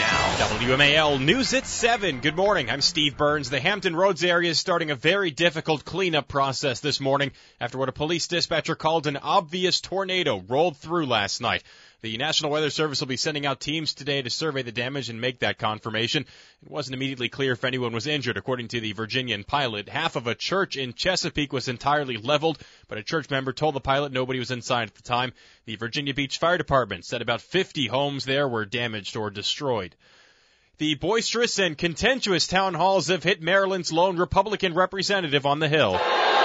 now. WMAL News at 7. Good morning. I'm Steve Burns. The Hampton Roads area is starting a very difficult cleanup process this morning after what a police dispatcher called an obvious tornado rolled through last night. The National Weather Service will be sending out teams today to survey the damage and make that confirmation. It wasn't immediately clear if anyone was injured, according to the Virginian pilot. Half of a church in Chesapeake was entirely leveled, but a church member told the pilot nobody was inside at the time. The Virginia Beach Fire Department said about 50 homes there were damaged or destroyed. The boisterous and contentious town halls have hit Maryland's lone Republican representative on the Hill.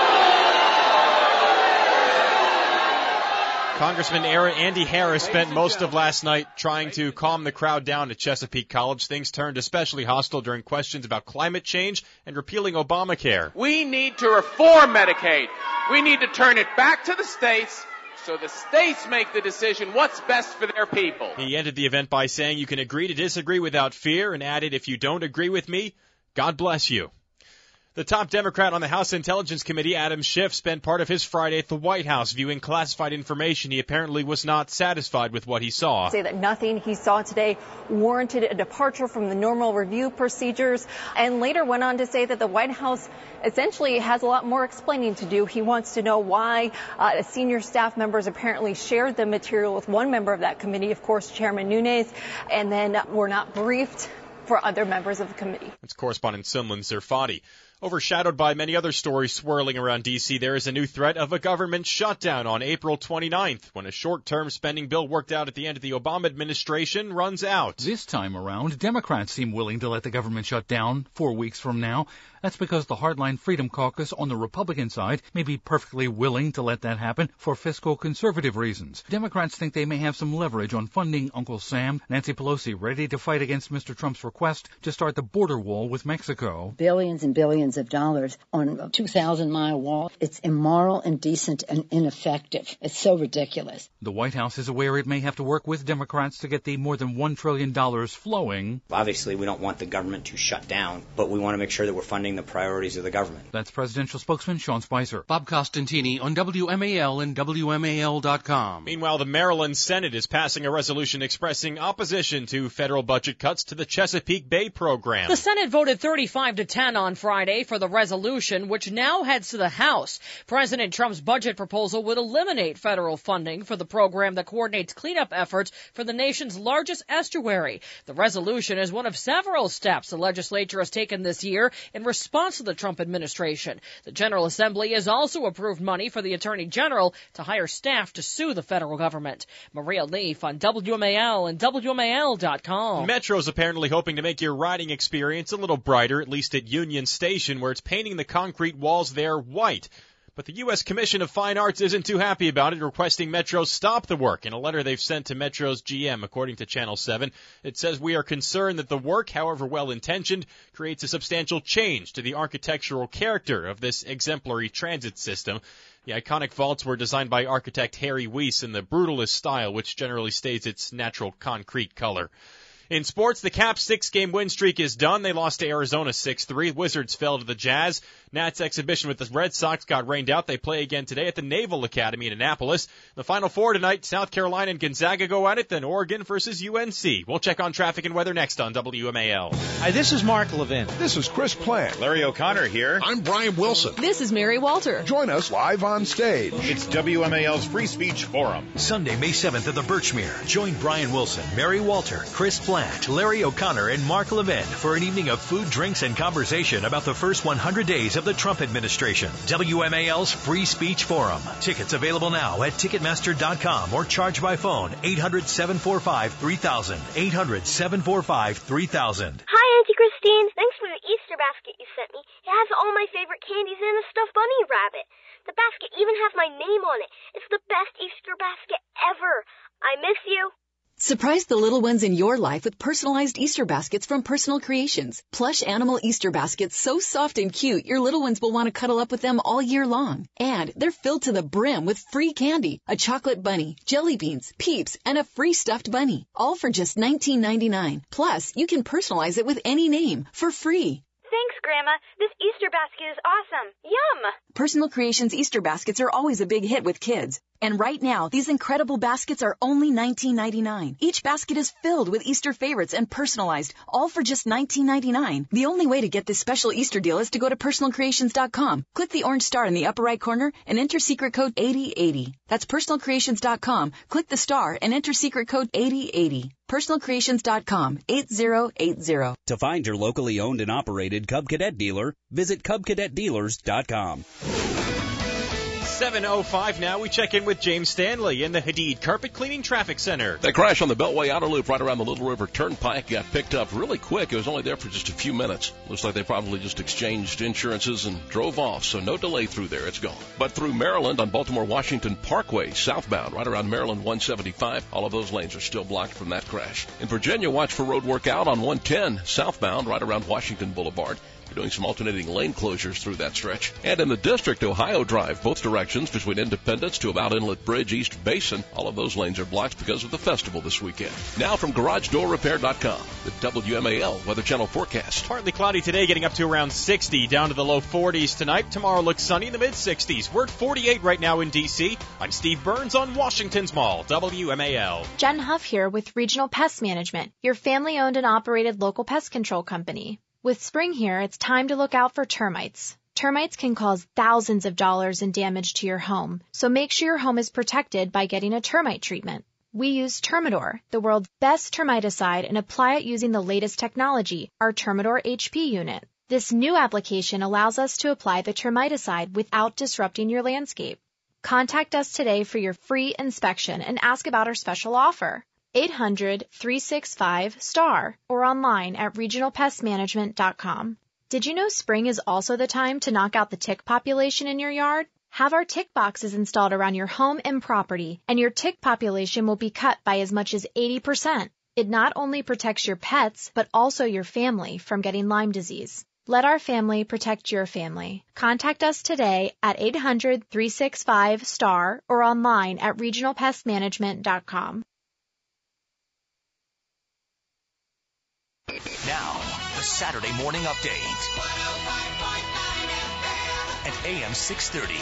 Congressman Andy Harris spent most of last night trying to calm the crowd down at Chesapeake College. Things turned especially hostile during questions about climate change and repealing Obamacare. We need to reform Medicaid. We need to turn it back to the states so the states make the decision what's best for their people. He ended the event by saying you can agree to disagree without fear and added, if you don't agree with me, God bless you. The top Democrat on the House Intelligence Committee, Adam Schiff, spent part of his Friday at the White House viewing classified information. He apparently was not satisfied with what he saw. Say that nothing he saw today warranted a departure from the normal review procedures, and later went on to say that the White House essentially has a lot more explaining to do. He wants to know why senior staff members apparently shared the material with one member of that committee, of course, Chairman Nunes, and then were not briefed for other members of the committee. It's correspondent Simlan Zerfati. Overshadowed by many other stories swirling around D.C., there is a new threat of a government shutdown on April 29th, when a short-term spending bill worked out at the end of the Obama administration runs out. This time around, Democrats seem willing to let the government shut down 4 weeks from now. That's because the Hardline Freedom Caucus on the Republican side may be perfectly willing to let that happen for fiscal conservative reasons. Democrats think they may have some leverage on funding Uncle Sam. Nancy Pelosi ready to fight against Mr. Trump's request to start the border wall with Mexico. Billions and billions of dollars on a 2,000-mile wall. It's immoral, indecent, and ineffective. It's so ridiculous. The White House is aware it may have to work with Democrats to get the more than $1 trillion flowing. Obviously, we don't want the government to shut down, but we want to make sure that we're funding the priorities of the government. That's presidential spokesman Sean Spicer. Bob Costantini on WMAL and WMAL.com. Meanwhile, the Maryland Senate is passing a resolution expressing opposition to federal budget cuts to the Chesapeake Bay program. The Senate voted 35-10 on Friday for the resolution, which now heads to the House. President Trump's budget proposal would eliminate federal funding for the program that coordinates cleanup efforts for the nation's largest estuary. The resolution is one of several steps the legislature has taken this year in response to the Trump administration. The General Assembly has also approved money for the Attorney General to hire staff to sue the federal government. Maria Leaf on WMAL and WMAL.com. Metro's apparently hoping to make your riding experience a little brighter, at least at Union Station, where it's painting the concrete walls there white. But the U.S. Commission of Fine Arts isn't too happy about it, requesting Metro stop the work. In a letter they've sent to Metro's GM, according to Channel 7, it says, "We are concerned that the work, however well-intentioned, creates a substantial change to the architectural character of this exemplary transit system." The iconic vaults were designed by architect Harry Weiss in the brutalist style, which generally stays its natural concrete color. In sports, the Caps' 6-game win streak is done. They lost to Arizona 6-3. Wizards fell to the Jazz. Nats' exhibition with the Red Sox got rained out. They play again today at the Naval Academy in Annapolis. The Final Four tonight, South Carolina and Gonzaga go at it, then Oregon versus UNC. We'll check on traffic and weather next on WMAL. Hi, this is Mark Levin. This is Chris Plant. Larry O'Connor here. I'm Brian Wilson. This is Mary Walter. Join us live on stage. It's WMAL's Free Speech Forum. Sunday, May 7th at the Birchmere. Join Brian Wilson, Mary Walter, Chris Plant, Larry O'Connor, and Mark Levin for an evening of food, drinks, and conversation about the first 100 days of the Trump administration. WMAL's Free Speech Forum. Tickets available now at Ticketmaster.com or charge by phone 800-745-3000. 800-745-3000. Hi, Auntie Christine. Thanks for the Easter basket you sent me. It has all my favorite candies and a stuffed bunny rabbit. The basket even has my name on it. It's the best Easter basket ever. I miss you. Surprise the little ones in your life with personalized Easter baskets from Personal Creations. Plush animal Easter baskets so soft and cute, your little ones will want to cuddle up with them all year long. And they're filled to the brim with free candy, a chocolate bunny, jelly beans, Peeps, and a free stuffed bunny. All for just $19.99. Plus, you can personalize it with any name for free. Thanks, Grandma. This Easter basket is awesome. Yum! Personal Creations Easter baskets are always a big hit with kids. And right now, these incredible baskets are only $19.99. Each basket is filled with Easter favorites and personalized, all for just $19.99. The only way to get this special Easter deal is to go to personalcreations.com. Click the orange star in the upper right corner and enter secret code 8080. That's personalcreations.com. Click the star and enter secret code 8080. personalcreations.com, 8080. To find your locally owned and operated Cub Cadet dealer, visit cubcadetdealers.com. 7:05 now. We check in with James Stanley in the Hadid Carpet Cleaning Traffic Center. That crash on the Beltway Outer Loop right around the Little River Turnpike got picked up really quick. It was only there for just a few minutes. Looks like they probably just exchanged insurances and drove off, so no delay through there. It's gone. But through Maryland on Baltimore-Washington Parkway, southbound, right around Maryland 175, all of those lanes are still blocked from that crash. In Virginia, watch for road work out on 110, southbound, right around Washington Boulevard. We're doing some alternating lane closures through that stretch. And in the district, Ohio Drive, both directions between Independence to about Inlet Bridge, East Basin, all of those lanes are blocked because of the festival this weekend. Now from GarageDoorRepair.com, the WMAL Weather Channel forecast. Partly cloudy today, getting up to around 60, down to the low 40s tonight. Tomorrow looks sunny in the mid-60s. We're at 48 right now in D.C. I'm Steve Burns on Washington's Mall, WMAL. Jen Huff here with Regional Pest Management, your family-owned and operated local pest control company. With spring here, it's time to look out for termites. Termites can cause thousands of dollars in damage to your home, so make sure your home is protected by getting a termite treatment. We use Termidor, the world's best termiticide, and apply it using the latest technology, our Termidor HP unit. This new application allows us to apply the termiticide without disrupting your landscape. Contact us today for your free inspection and ask about our special offer. 800-365-STAR or online at regionalpestmanagement.com. Did you know spring is also the time to knock out the tick population in your yard? Have our tick boxes installed around your home and property, and your tick population will be cut by as much as 80%. It not only protects your pets, but also your family from getting Lyme disease. Let our family protect your family. Contact us today at 800-365-STAR or online at regionalpestmanagement.com. Now, the Saturday Morning Update at AM 630.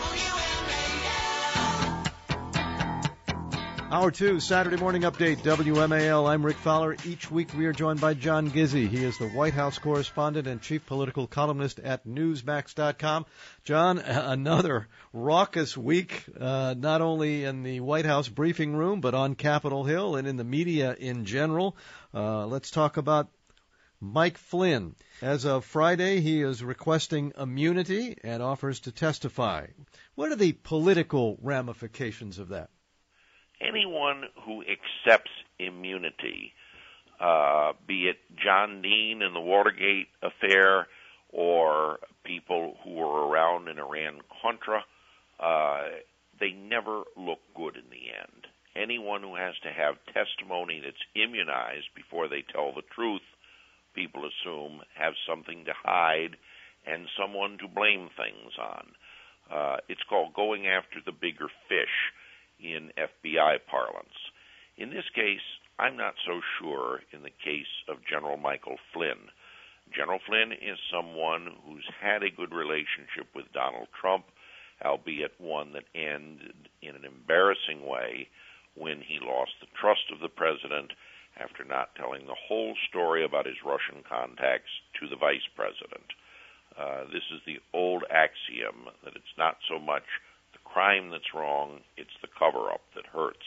Hour 2, Saturday Morning Update, WMAL. I'm Rick Fowler. Each week we are joined by John Gizzi. He is the White House correspondent and chief political columnist at Newsmax.com. John, another raucous week, not only in the White House briefing room, but on Capitol Hill and in the media in general. Let's talk about Mike Flynn. As of Friday, he is requesting immunity and offers to testify. What are the political ramifications of that? Anyone who accepts immunity, be it John Dean in the Watergate affair or people who were around in Iran-Contra, they never look good in the end. Anyone who has to have testimony that's immunized before they tell the truth, people assume have something to hide and someone to blame things on. It's called going after the bigger fish in FBI parlance. In this case, I'm not so sure in the case of General Michael Flynn. General Flynn is someone who's had a good relationship with Donald Trump, albeit one that ended in an embarrassing way when he lost the trust of the president after not telling the whole story about his Russian contacts to the vice president. This is the old axiom that it's not so much the crime that's wrong, it's the cover-up that hurts.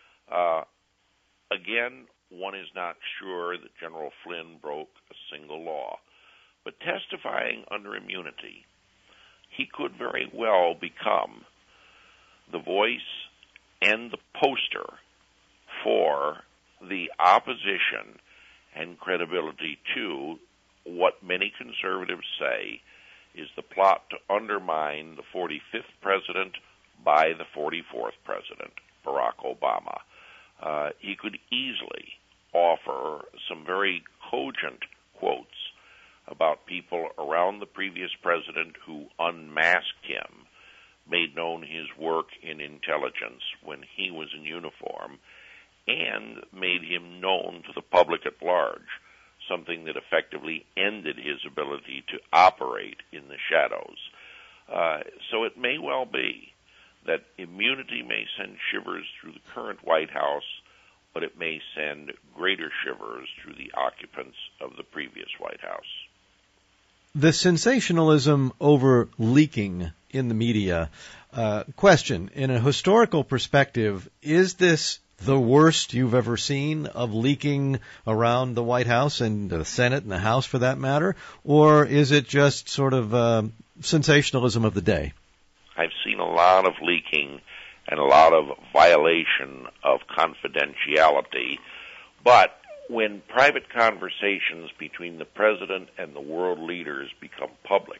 Again, one is not sure that General Flynn broke a single law. But testifying under immunity, he could very well become the voice and the poster for the opposition and credibility to what many conservatives say is the plot to undermine the 45th president by the 44th president, Barack Obama. He could easily offer some very cogent quotes about people around the previous president who unmasked him, made known his work in intelligence when he was in uniform, and made him known to the public at large, something that effectively ended his ability to operate in the shadows. So it may well be that immunity may send shivers through the current White House, but it may send greater shivers through the occupants of the previous White House. The sensationalism over leaking in the media. Question, in a historical perspective, is this the worst you've ever seen of leaking around the White House and the Senate and the House for that matter? Or is it just sort of sensationalism of the day? I've seen a lot of leaking and a lot of violation of confidentiality, but when private conversations between the president and the world leaders become public,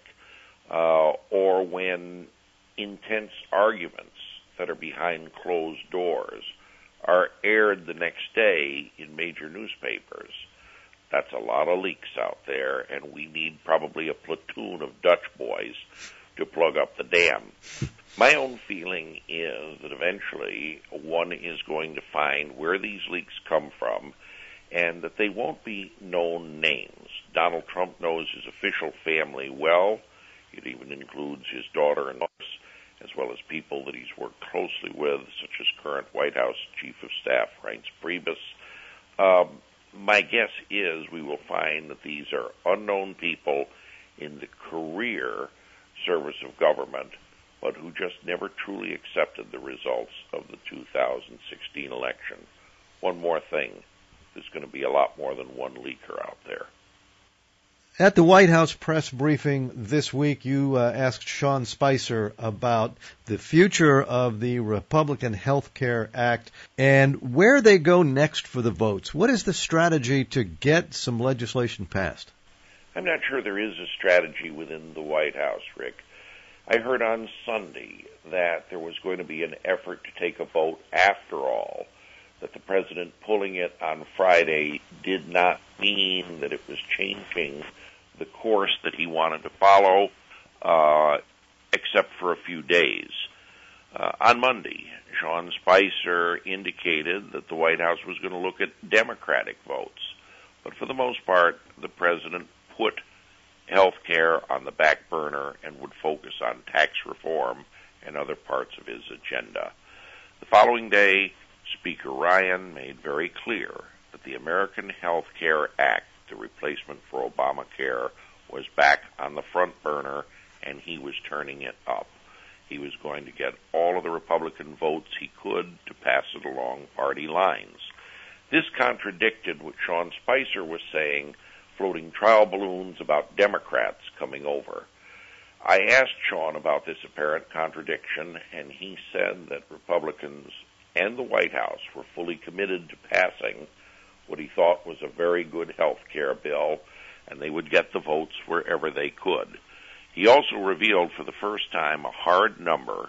or when intense arguments that are behind closed doors are aired the next day in major newspapers, that's a lot of leaks out there, and we need probably a platoon of Dutch boys to plug up the dam. My own feeling is that eventually one is going to find where these leaks come from, and that they won't be known names. Donald Trump knows his official family well. It even includes his daughter-in-law, as well as people that he's worked closely with, such as current White House Chief of Staff Reince Priebus. My guess is we will find that these are unknown people in the career service of government, but who just never truly accepted the results of the 2016 election. One more thing. There's going to be a lot more than one leaker out there. At the White House press briefing this week, you asked Sean Spicer about the future of the Republican Health Care Act and where they go next for the votes. What is the strategy to get some legislation passed? I'm not sure there is a strategy within the White House, Rick. I heard on Sunday that there was going to be an effort to take a vote after all, that the president pulling it on Friday did not mean that it was changing the course that he wanted to follow, except for a few days. On Monday, Sean Spicer indicated that the White House was going to look at Democratic votes. But for the most part, the president put health care on the back burner and would focus on tax reform and other parts of his agenda. The following day, Speaker Ryan made very clear that the American Health Care Act, the replacement for Obamacare, was back on the front burner, and he was turning it up. He was going to get all of the Republican votes he could to pass it along party lines. This contradicted what Sean Spicer was saying, floating trial balloons about Democrats coming over. I asked Sean about this apparent contradiction, and he said that Republicans and the White House were fully committed to passing what he thought was a very good health care bill, and they would get the votes wherever they could. He also revealed for the first time a hard number,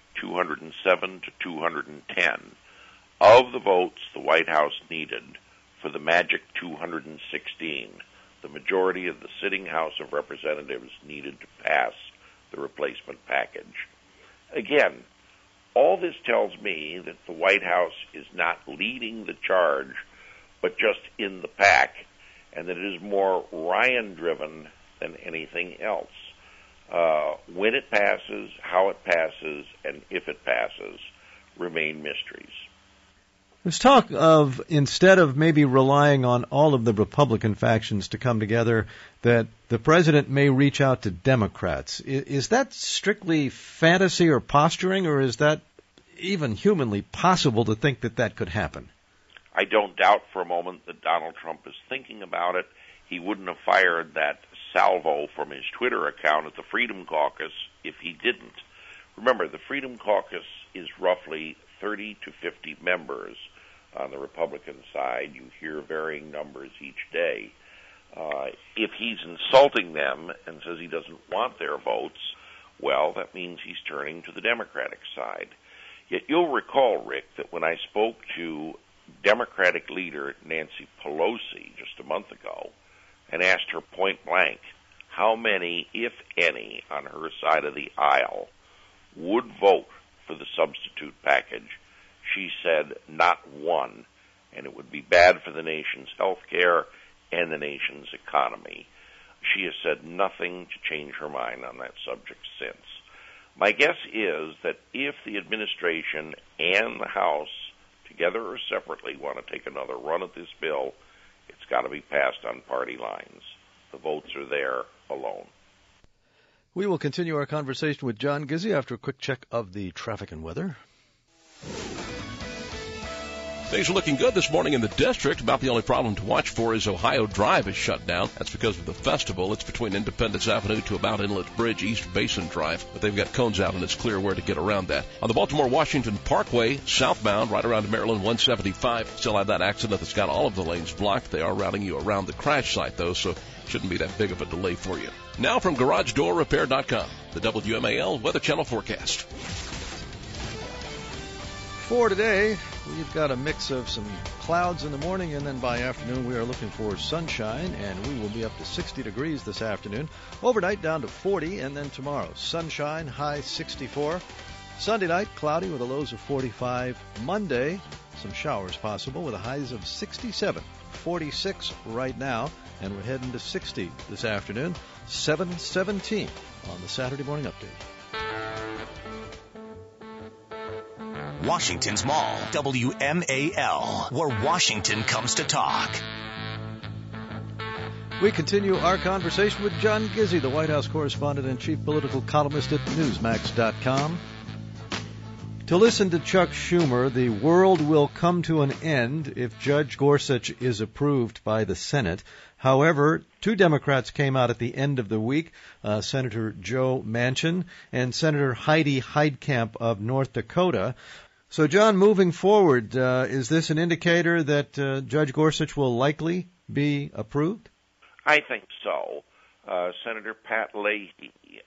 207 to 210, of the votes the White House needed for the magic 216. The majority of the sitting House of Representatives needed to pass the replacement package. Again, all this tells me that the White House is not leading the charge, but just in the pack, and that it is more Ryan-driven than anything else. When it passes, how it passes, and if it passes, remain mysteries. There's talk of, instead of maybe relying on all of the Republican factions to come together, that the president may reach out to Democrats. Is that strictly fantasy or posturing, or is that even humanly possible to think that that could happen? I don't doubt for a moment that Donald Trump is thinking about it. He wouldn't have fired that salvo from his Twitter account at the Freedom Caucus if he didn't. Remember, the Freedom Caucus is roughly 30 to 50 members on the Republican side. You hear varying numbers each day. If he's insulting them and says he doesn't want their votes, well, that means he's turning to the Democratic side. Yet you'll recall, Rick, that when I spoke to Democratic leader Nancy Pelosi just a month ago and asked her point blank how many, if any, on her side of the aisle would vote for the substitute package, she said not one, and it would be bad for the nation's health care and the nation's economy. She has said nothing to change her mind on that subject since. My guess is that if the administration and the House, together or separately, want to take another run at this bill, it's got to be passed on party lines. The votes are there alone. We will continue our conversation with John Gizzi after a quick check of the traffic and weather. Things are looking good this morning in the district. About the only problem to watch for is Ohio Drive is shut down. That's because of the festival. It's between Independence Avenue to about Inlet Bridge, East Basin Drive. But they've got cones out and it's clear where to get around that. On the Baltimore-Washington Parkway, southbound, right around Maryland 175, still have that accident that's got all of the lanes blocked. They are routing you around the crash site, though, so shouldn't be that big of a delay for you. Now from GarageDoorRepair.com, the WMAL Weather Channel forecast. For today, we've got a mix of some clouds in the morning, and then by afternoon we are looking for sunshine, and we will be up to 60 degrees this afternoon. Overnight down to 40, and then tomorrow, sunshine, high 64. Sunday night, cloudy with the lows of 45. Monday, some showers possible with the highs of 67. 46 right now, and we're heading to 60 this afternoon. 7:17 on the Saturday Morning Update. Washington's Mall, WMAL, where Washington comes to talk. We continue our conversation with John Gizzi, the White House correspondent and chief political columnist at Newsmax.com. To listen to Chuck Schumer, the world will come to an end if Judge Gorsuch is approved by the Senate. However, two Democrats came out at the end of the week, Senator Joe Manchin and Senator Heidi Heitkamp of North Dakota. So, John, moving forward, is this an indicator that Judge Gorsuch will likely be approved? I think so. Senator Pat Leahy,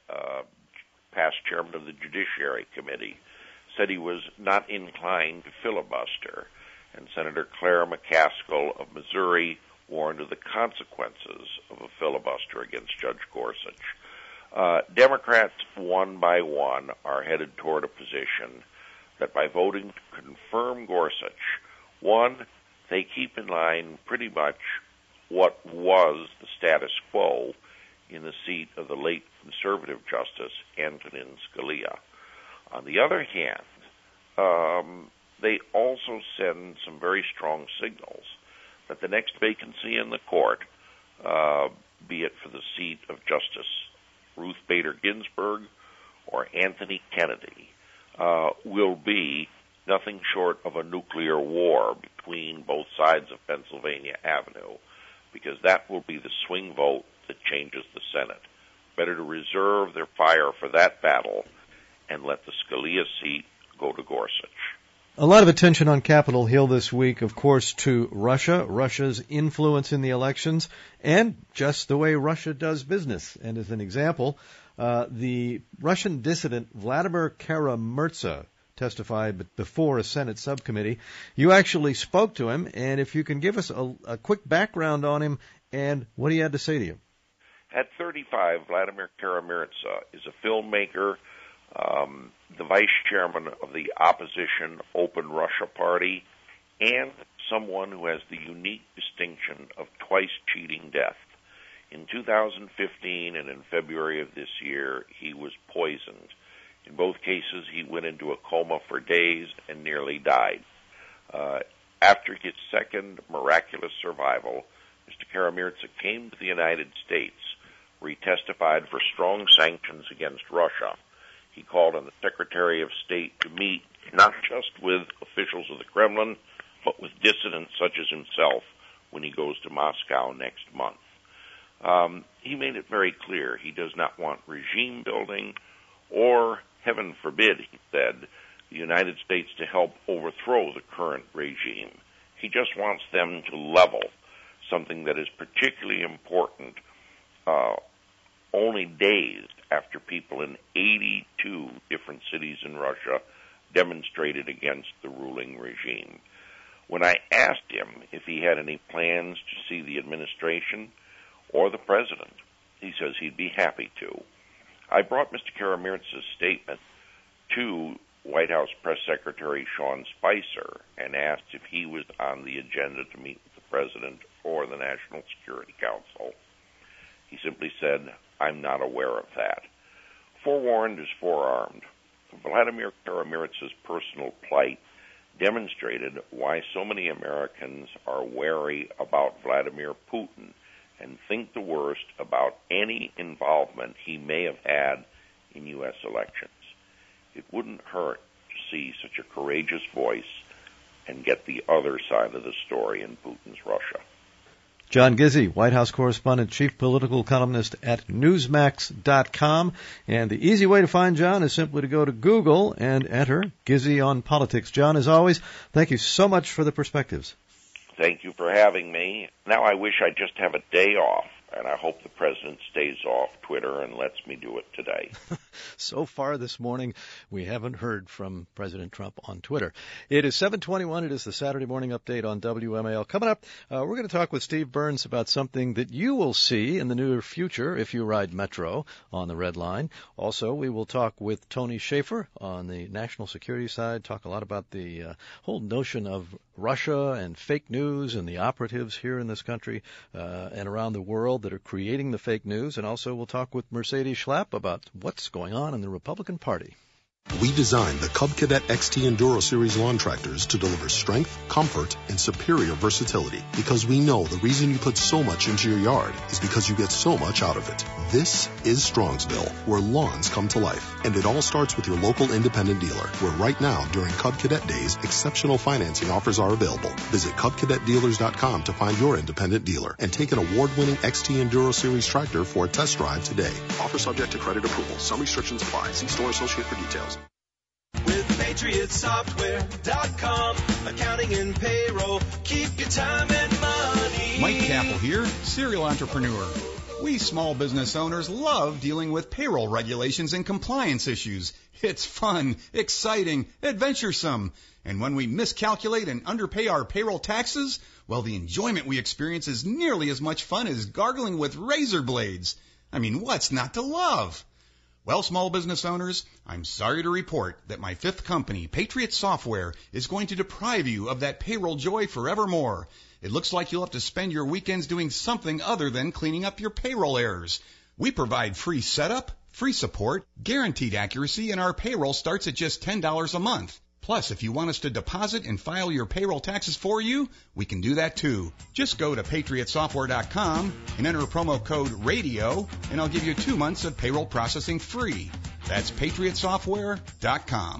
past chairman of the Judiciary Committee, said he was not inclined to filibuster, and Senator Claire McCaskill of Missouri warned of the consequences of a filibuster against Judge Gorsuch. Democrats, one by one, are headed toward a position that by voting to confirm Gorsuch, one, they keep in line pretty much what was the status quo in the seat of the late conservative Justice Antonin Scalia. On the other hand, they also send some very strong signals that the next vacancy in the court, be it for the seat of Justice Ruth Bader Ginsburg or Anthony Kennedy, will be nothing short of a nuclear war between both sides of Pennsylvania Avenue, because that will be the swing vote that changes the Senate. Better to reserve their fire for that battle and let the Scalia seat go to Gorsuch. A lot of attention on Capitol Hill this week, of course, to Russia, Russia's influence in the elections, and just the way Russia does business. And as an example, the Russian dissident Vladimir Kara-Murza testified before a Senate subcommittee. You actually spoke to him, and if you can give us a quick background on him and what he had to say to you. At 35, Vladimir Kara-Murza is a filmmaker, the vice chairman of the opposition Open Russia Party, and someone who has the unique distinction of twice cheating death. In 2015 and in February of this year, he was poisoned. In both cases, he went into a coma for days and nearly died. After his second miraculous survival, Mr. Kara-Murza came to the United States, where he testified for strong sanctions against Russia. He called on the Secretary of State to meet not just with officials of the Kremlin, but with dissidents such as himself when he goes to Moscow next month. He made it very clear he does not want regime building or, heaven forbid, he said, the United States to help overthrow the current regime. He just wants them to level, something that is particularly important only days after people in 82 different cities in Russia demonstrated against the ruling regime. When I asked him if he had any plans to see the administration or the president, he says he'd be happy to. I brought Mr. Kara-Murza's statement to White House Press Secretary Sean Spicer and asked if he was on the agenda to meet with the president or the National Security Council. He simply said, "I'm not aware of that." forewarned is forearmed. Vladimir Karamiritz's personal plight demonstrated why so many Americans are wary about Vladimir Putin and think the worst about any involvement he may have had in U.S. elections. It wouldn't hurt to see such a courageous voice and get the other side of the story in Putin's Russia. John Gizzi, White House correspondent, chief political columnist at Newsmax.com. And the easy way to find John is simply to go to Google and enter Gizzi on Politics. John, as always, thank you so much for the perspectives. Thank you for having me. Now I wish I just have a day off, and I hope the president stays off Twitter and lets me do it today. So far this morning, we haven't heard from President Trump on Twitter. It is 7:21. It is the Saturday morning update on WMAL. Coming up, we're going to talk with Steve Burns about something that you will see in the near future if you ride Metro on the Red Line. Also, we will talk with Tony Shaffer on the national security side, talk a lot about the whole notion of Russia and fake news and the operatives here in this country and around the world that are creating the fake news. And also we'll talk with Mercedes Schlapp about what's going on in the Republican Party. We designed the Cub Cadet XT Enduro Series lawn tractors to deliver strength, comfort, and superior versatility because we know the reason you put so much into your yard is because you get so much out of it. This is Strongsville, where lawns come to life. And it all starts with your local independent dealer, where right now, during Cub Cadet Days, exceptional financing offers are available. Visit CubCadetDealers.com to find your independent dealer and take an award-winning XT Enduro Series tractor for a test drive today. Offer subject to credit approval. Some restrictions apply. See store associate for details. With PatriotSoftware.com, accounting and payroll, keep your time and money. Mike Capel here, serial entrepreneur. We small business owners love dealing with payroll regulations and compliance issues. It's fun, exciting, adventuresome. And when we miscalculate and underpay our payroll taxes, well, the enjoyment we experience is nearly as much fun as gargling with razor blades. I mean, what's not to love? Well, small business owners, I'm sorry to report that my fifth company, Patriot Software, is going to deprive you of that payroll joy forevermore. It looks like you'll have to spend your weekends doing something other than cleaning up your payroll errors. We provide free setup, free support, guaranteed accuracy, and our payroll starts at just $10 a month. Plus, if you want us to deposit and file your payroll taxes for you, we can do that too. Just go to PatriotSoftware.com and enter promo code RADIO, and I'll give you 2 months of payroll processing free. That's PatriotSoftware.com.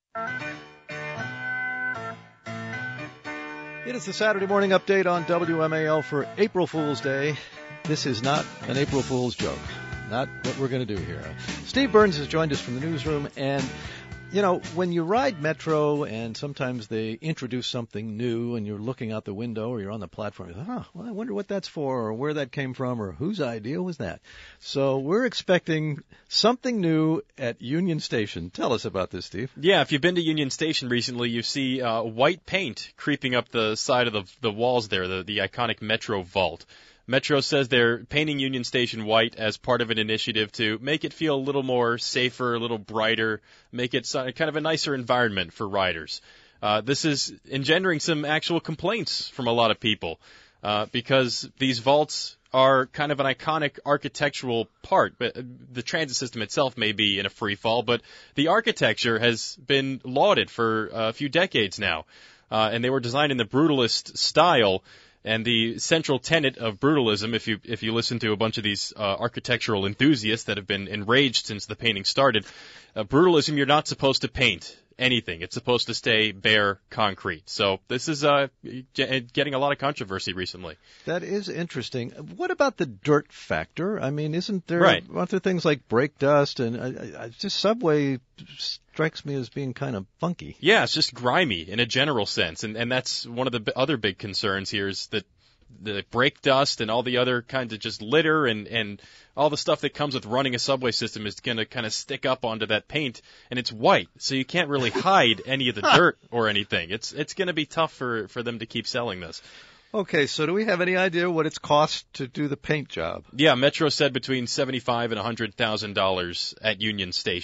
It is the Saturday morning update on WMAL for April Fool's Day. This is not an April Fool's joke. Not what we're going to do here. Steve Burns has joined us from the newsroom, and you know, when you ride Metro and sometimes they introduce something new and you're looking out the window or you're on the platform, you think, well, I wonder what that's for or where that came from or whose idea was that. So we're expecting something new at Union Station. Tell us about this, Steve. Yeah, if you've been to Union Station recently, you see white paint creeping up the side of the walls there, the iconic Metro vault. Metro says they're painting Union Station white as part of an initiative to make it feel a little more safer, a little brighter, make it kind of a nicer environment for riders. This is engendering some actual complaints from a lot of people because these vaults are kind of an iconic architectural part. The transit system itself may be in a free fall, but the architecture has been lauded for a few decades now, and they were designed in the brutalist style. And the central tenet of brutalism, if you listen to a bunch of these architectural enthusiasts that have been enraged since the painting started, brutalism, you're not supposed to paint anything. It's supposed to stay bare concrete. So this is getting a lot of controversy recently. That is interesting. What about the dirt factor? I mean, isn't there aren't there things like brake dust and just Subway strikes me as being kind of funky. Yeah, it's just grimy in a general sense, and that's one of the other big concerns here is that the brake dust and all the other kinds of just litter and all the stuff that comes with running a subway system is going to kind of stick up onto that paint, and it's white, so you can't really hide any of the dirt or anything. It's going to be tough for them to keep selling this. Okay, so do we have any idea what it's cost to do the paint job? Yeah, Metro said between $75,000 and $100,000 at Union Station.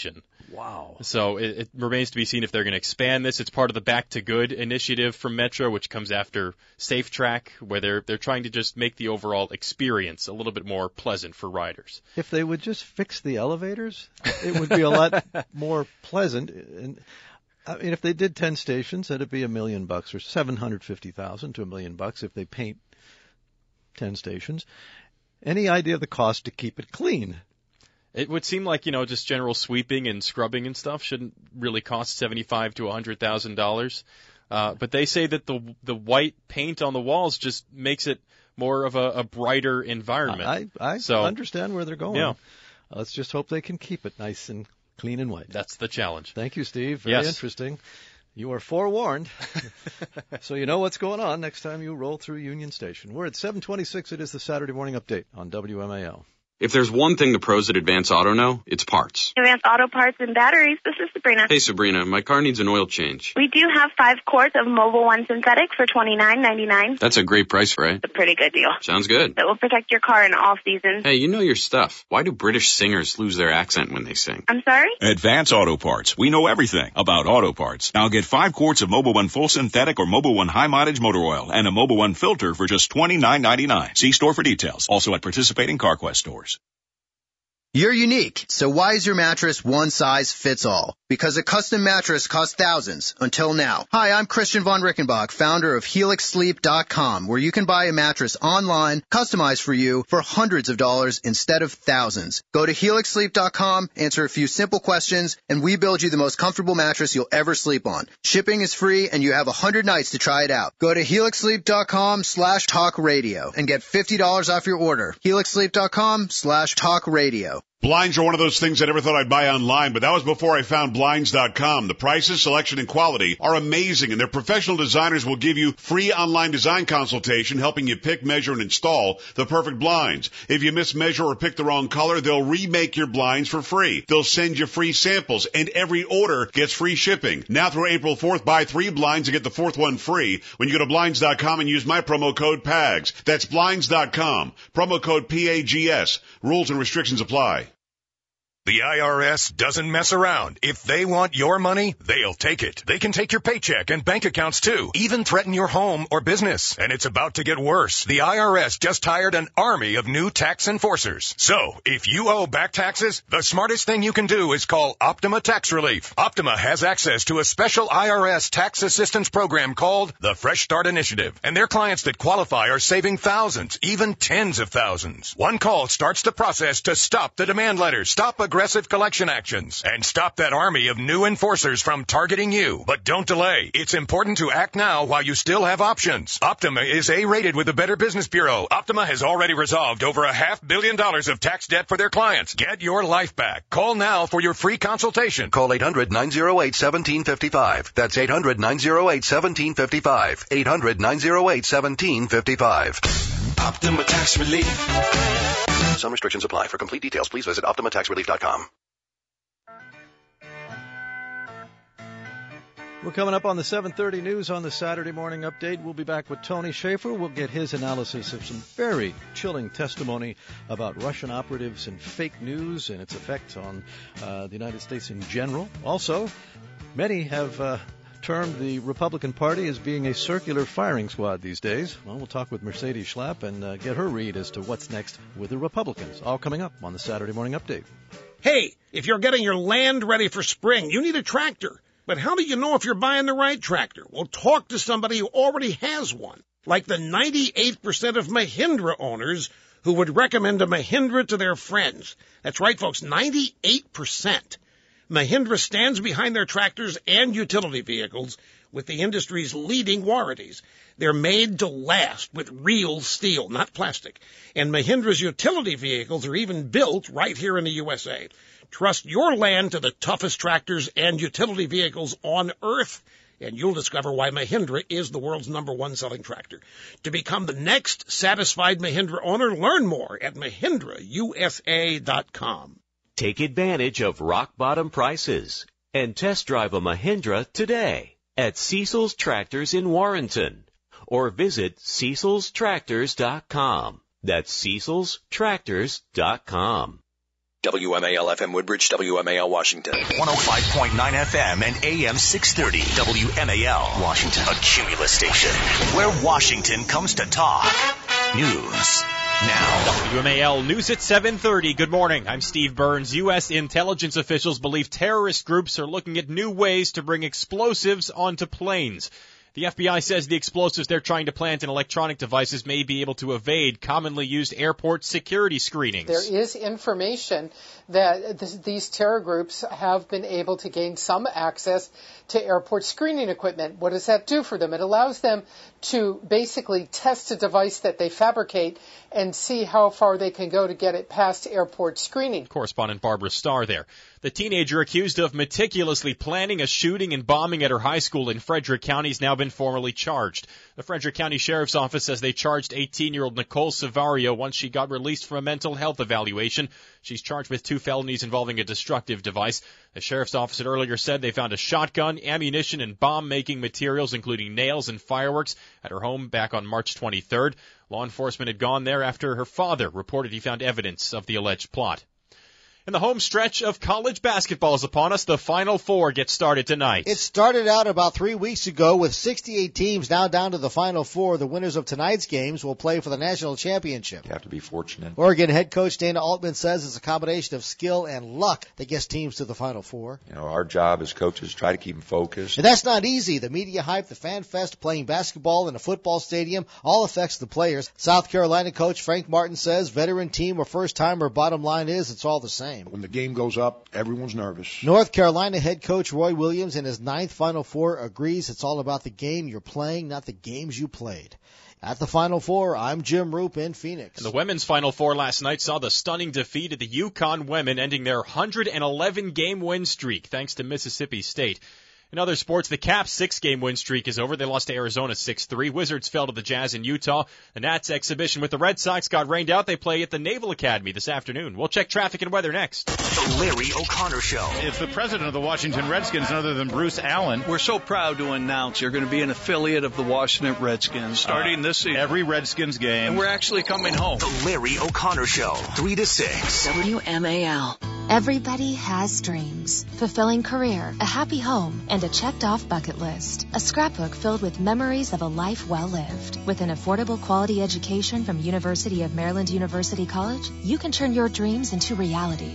Wow. So it remains to be seen if they're going to expand this. It's part of the Back to Good initiative from Metro, which comes after Safe Track, where they're trying to just make the overall experience a little bit more pleasant for riders. If they would just fix the elevators, it would be a lot more pleasant. And I mean, if they did 10 stations, that'd be $1 million or $750,000 to $1 million if they paint 10 stations. Any idea of the cost to keep it clean? It would seem like, just general sweeping and scrubbing and stuff shouldn't really cost $75,000 to $100,000. But they say that the white paint on the walls just makes it more of a brighter environment. I understand where they're going. Yeah. Let's just hope they can keep it nice and clean and white. That's the challenge. Thank you, Steve. Very interesting. You are forewarned. So you know what's going on next time you roll through Union Station. We're at 7:26. It is the Saturday Morning Update on WMAL. If there's one thing the pros at Advance Auto know, it's parts. Advance Auto Parts and Batteries, this is Sabrina. Hey, Sabrina, my car needs an oil change. We do have 5 quarts of Mobil 1 Synthetic for $29.99. That's a great price, right? It's a pretty good deal. Sounds good. It will protect your car in all seasons. Hey, you know your stuff. Why do British singers lose their accent when they sing? I'm sorry? Advance Auto Parts. We know everything about auto parts. Now get 5 quarts of Mobil 1 Full Synthetic or Mobil 1 High Mileage Motor Oil and a Mobil 1 filter for just $29.99. See store for details. Also at participating CarQuest stores. You're unique, so why is your mattress one size fits all? Because a custom mattress costs thousands, until now. Hi, I'm Christian von Rickenbach, founder of HelixSleep.com, where you can buy a mattress online, customized for you, for hundreds of dollars instead of thousands. Go to HelixSleep.com, answer a few simple questions, and we build you the most comfortable mattress you'll ever sleep on. Shipping is free, and you have 100 nights to try it out. Go to HelixSleep.com/talkradio and get $50 off your order. HelixSleep.com/talkradio. Blinds are one of those things I never thought I'd buy online, but that was before I found Blinds.com. The prices, selection, and quality are amazing, and their professional designers will give you free online design consultation, helping you pick, measure, and install the perfect blinds. If you mismeasure or pick the wrong color, they'll remake your blinds for free. They'll send you free samples, and every order gets free shipping. Now through April 4th, buy 3 blinds and get the 4th one free when you go to Blinds.com and use my promo code PAGS. That's Blinds.com. Promo code PAGS. Rules and restrictions apply. The IRS doesn't mess around. If they want your money, they'll take it. They can take your paycheck and bank accounts too, even threaten your home or business. And it's about to get worse. The IRS just hired an army of new tax enforcers. So, if you owe back taxes, the smartest thing you can do is call Optima Tax Relief. Optima has access to a special IRS tax assistance program called the Fresh Start Initiative. And their clients that qualify are saving thousands, even tens of thousands. One call starts the process to stop the demand letters, stop aggressive collection actions, and stop that army of new enforcers from targeting you. But don't delay. It's important to act now while you still have options. Optima is A-rated with the Better Business Bureau. Optima has already resolved over $500 million of tax debt for their clients. Get your life back. Call now for your free consultation. Call 800-908-1755. That's 800-908-1755. 800-908-1755. Optima Tax Relief. Some restrictions apply. For complete details, please visit OptimaTaxRelief.com. We're coming up on the 7:30 news on the Saturday Morning Update. We'll be back with Tony Schaefer. We'll get his analysis of some very chilling testimony about Russian operatives and fake news and its effect on the United States in general. Also, many have termed the Republican Party as being a circular firing squad these days. Well, we'll talk with Mercedes Schlapp and get her read as to what's next with the Republicans. All coming up on the Saturday Morning Update. Hey, if you're getting your land ready for spring, you need a tractor. But how do you know if you're buying the right tractor? Well, talk to somebody who already has one, like the 98% of Mahindra owners who would recommend a Mahindra to their friends. That's right, folks, 98%. Mahindra stands behind their tractors and utility vehicles with the industry's leading warranties. They're made to last with real steel, not plastic. And Mahindra's utility vehicles are even built right here in the USA. Trust your land to the toughest tractors and utility vehicles on Earth, and you'll discover why Mahindra is the world's #1 selling tractor. To become the next satisfied Mahindra owner, learn more at MahindraUSA.com. Take advantage of rock-bottom prices and test drive a Mahindra today at Cecil's Tractors in Warrenton, or visit Cecil'sTractors.com. That's Cecil'sTractors.com. WMAL FM Woodbridge, WMAL Washington. 105.9 FM and AM 630. WMAL Washington. A Cumulus station where Washington comes to talk. News now. WMAL News at 7:30. Good morning. I'm Steve Burns. U.S. intelligence officials believe terrorist groups are looking at new ways to bring explosives onto planes. The FBI says the explosives they're trying to plant in electronic devices may be able to evade commonly used airport security screenings. There is information that these terror groups have been able to gain some access to airport screening equipment. What does that do for them? It allows them to basically test a device that they fabricate and see how far they can go to get it past airport screening. Correspondent Barbara Starr there. The teenager accused of meticulously planning a shooting and bombing at her high school in Frederick County has now been formally charged. The Frederick County Sheriff's Office says they charged 18-year-old Nicole Savario once she got released from a mental health evaluation. She's charged with 2 felonies involving a destructive device. The Sheriff's Office had earlier said they found a shotgun, ammunition, and bomb-making materials, including nails and fireworks, at her home back on March 23rd. Law enforcement had gone there after her father reported he found evidence of the alleged plot. And the home stretch of college basketball is upon us. The Final Four gets started tonight. It started out about 3 weeks ago with 68 teams now down to the Final Four. The winners of tonight's games will play for the national championship. You have to be fortunate. Oregon head coach Dana Altman says it's a combination of skill and luck that gets teams to the Final Four. You know, our job as coaches, try to keep them focused. And that's not easy. The media hype, the fan fest, playing basketball in a football stadium, all affects the players. South Carolina coach Frank Martin says veteran team or first-timer, bottom line is it's all the same. When the game goes up, everyone's nervous. North Carolina head coach Roy Williams in his 9th Final Four agrees it's all about the game you're playing, not the games you played. At the Final Four, I'm Jim Roop in Phoenix. And the women's Final Four last night saw the stunning defeat of the UConn women, ending their 111-game win streak thanks to Mississippi State. In other sports, the Caps' 6-game win streak is over. They lost to Arizona 6-3. Wizards fell to the Jazz in Utah. The Nats exhibition with the Red Sox got rained out. They play at the Naval Academy this afternoon. We'll check traffic and weather next. The Larry O'Connor Show. It's the president of the Washington Redskins, none other than Bruce Allen. We're so proud to announce you're going to be an affiliate of the Washington Redskins starting this season. Every Redskins game. And we're actually coming home. The Larry O'Connor Show, 3 to 6. WMAL. Everybody has dreams. Fulfilling career, a happy home, and a checked-off bucket list. A scrapbook filled with memories of a life well lived. With an affordable quality education from University of Maryland University College, you can turn your dreams into reality.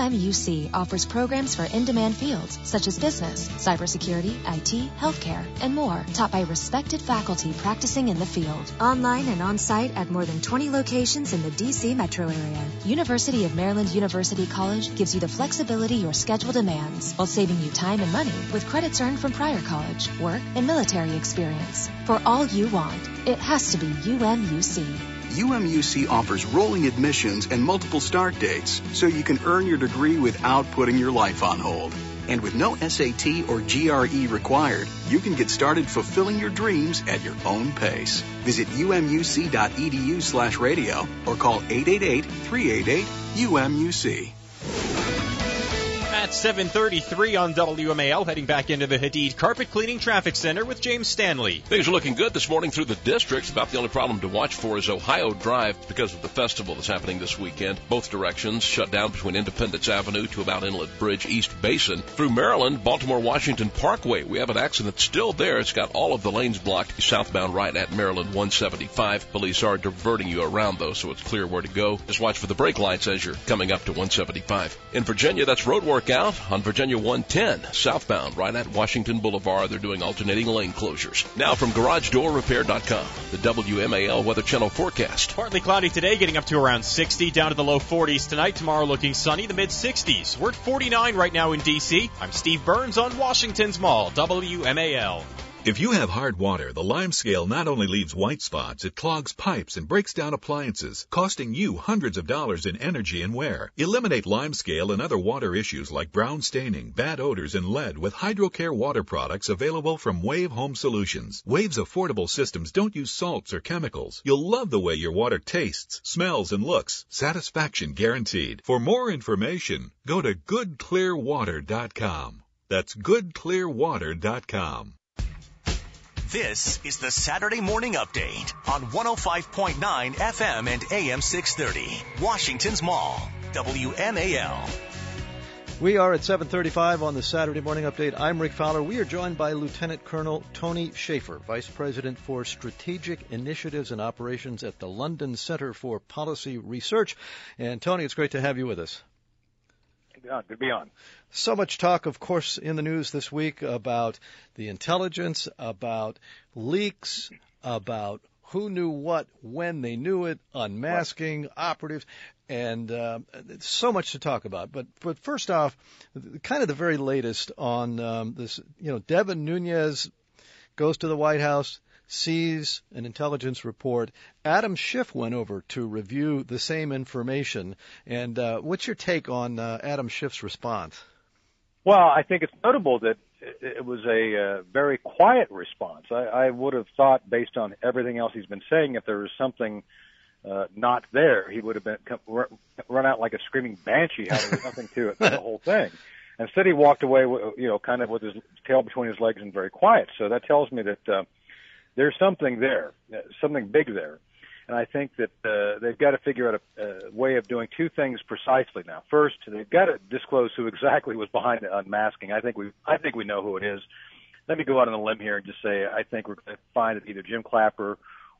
UMUC offers programs for in-demand fields such as business, cybersecurity, IT, healthcare, and more, taught by respected faculty practicing in the field. Online and on-site at more than 20 locations in the D.C. metro area. University of Maryland University College gives you the flexibility your schedule demands while saving you time and money with credits earned from prior college, work, and military experience. For all you want, it has to be UMUC. UMUC offers rolling admissions and multiple start dates, so you can earn your degree without putting your life on hold. And with no SAT or GRE required, you can get started fulfilling your dreams at your own pace. Visit umuc.edu/radio or call 888-388-UMUC. At 7:33 on WMAL, heading back into the Hadid Carpet Cleaning Traffic Center with James Stanley. Things are looking good this morning through the districts. About the only problem to watch for is Ohio Drive because of the festival that's happening this weekend. Both directions shut down between Independence Avenue to about Inlet Bridge, East Basin. Through Maryland, Baltimore-Washington Parkway, we have an accident still there. It's got all of the lanes blocked. Southbound right at Maryland 175. Police are diverting you around, though, so it's clear where to go. Just watch for the brake lights as you're coming up to 175. In Virginia, that's road work out on Virginia 110, southbound, right at Washington Boulevard. They're doing alternating lane closures. Now from GarageDoorRepair.com, the WMAL Weather Channel forecast. Partly cloudy today, getting up to around 60, down to the low 40s tonight. Tomorrow looking sunny, the mid-60s. We're at 49 right now in D.C. I'm Steve Burns on Washington's Mall, WMAL. If you have hard water, the Lime Scale not only leaves white spots, it clogs pipes and breaks down appliances, costing you hundreds of dollars in energy and wear. Eliminate Lime Scale and other water issues like brown staining, bad odors, and lead with HydroCare water products available from Wave Home Solutions. Wave's affordable systems don't use salts or chemicals. You'll love the way your water tastes, smells, and looks. Satisfaction guaranteed. For more information, go to goodclearwater.com. That's goodclearwater.com. This is the Saturday Morning Update on 105.9 FM and AM 630, Washington's Mall. WMAL. We are at 7:35 on the Saturday Morning Update. I'm Rick Fowler. We are joined by Lieutenant Colonel Tony Shaffer, Vice President for Strategic Initiatives and Operations at the London Center for Policy Research. And Tony, it's great to have you with us. Good to be on. So much talk, of course, in the news this week about the intelligence, about leaks, about who knew what, when they knew it, unmasking, operatives, and so much to talk about. But first off, kind of the very latest on this, Devin Nunes goes to the White House, sees an intelligence report. Adam Schiff went over to review the same information. And what's your take on Adam Schiff's response? Well, I think it's notable that it was a very quiet response. I would have thought, based on everything else he's been saying, if there was something not there, he would have run out like a screaming banshee, how there was nothing to it, the whole thing. Instead, he walked away, kind of with his tail between his legs and very quiet. So that tells me that there's something there, something big there. And I think that they've got to figure out a way of doing two things precisely now. First, they've got to disclose who exactly was behind the unmasking. I think we know who it is. Let me go out on a limb here and just say I think we're going to find that either Jim Clapper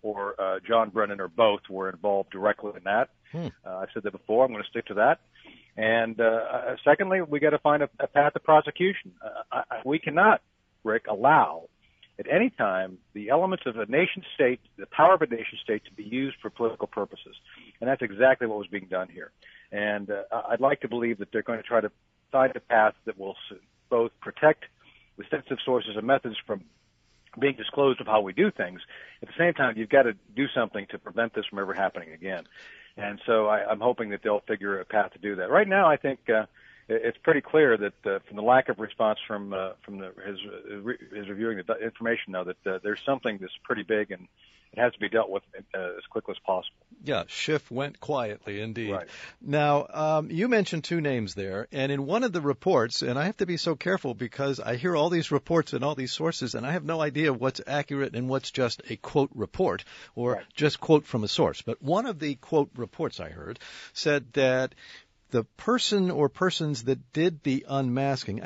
or John Brennan or both were involved directly in that. I've said that before. I'm going to stick to that. And secondly, we got to find a path of prosecution. We cannot, Rick, allow at any time the elements of a nation state, the power of a nation state, to be used for political purposes. And that's exactly what was being done here. And I'd like to believe that they're going to try to find a path that will both protect the sensitive sources and methods from being disclosed of how we do things. At the same time, you've got to do something to prevent this from ever happening again. And so I'm hoping that they'll figure a path to do that. Right now, I think it's pretty clear that from the lack of response from his reviewing the information, though, that there's something that's pretty big and it has to be dealt with as quickly as possible. Yeah, Schiff went quietly, indeed. Right. Now, you mentioned two names there, and in one of the reports, and I have to be so careful because I hear all these reports and all these sources, and I have no idea what's accurate and what's just a quote report or just quote from a source. But one of the quote reports I heard said that the person or persons that did the unmasking,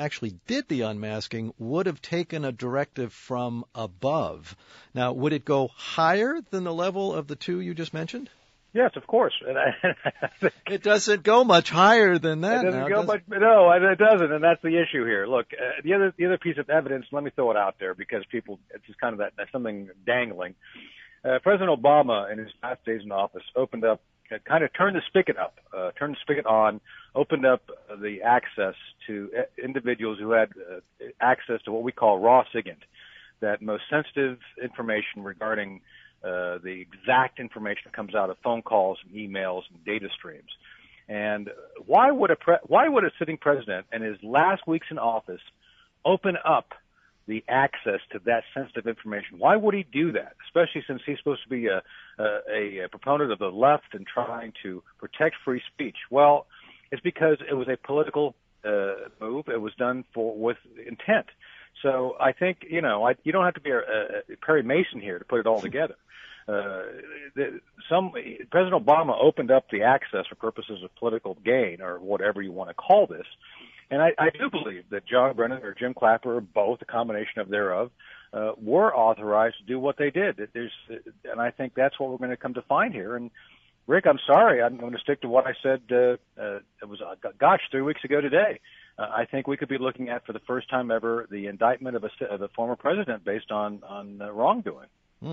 would have taken a directive from above. Now, would it go higher than the level of the two you just mentioned? Yes, of course. It doesn't go much higher than that. It doesn't go much. No, it doesn't, and that's the issue here. Look, the other piece of evidence. Let me throw it out there because it's just kind of that's something dangling. President Obama, in his last days in office, opened up. Kind of turned the spigot on, opened up the access to individuals who had access to what we call raw SIGINT, that most sensitive information regarding the exact information that comes out of phone calls and emails and data streams. And why would a sitting president in his last weeks in office open up the access to that sensitive information? Why would he do that, especially since he's supposed to be a proponent of the left and trying to protect free speech? Well, it's because it was a political move. It was done with intent. So I think, you don't have to be a Perry Mason here to put it all together. President Obama opened up the access for purposes of political gain or whatever you want to call this. And I do believe that John Brennan or Jim Clapper, or both, a combination of thereof, were authorized to do what they did. And I think that's what we're going to come to find here. And Rick, I'm sorry, I'm going to stick to what I said. It was 3 weeks ago today. I think we could be looking at, for the first time ever, the indictment of a former president based on wrongdoing.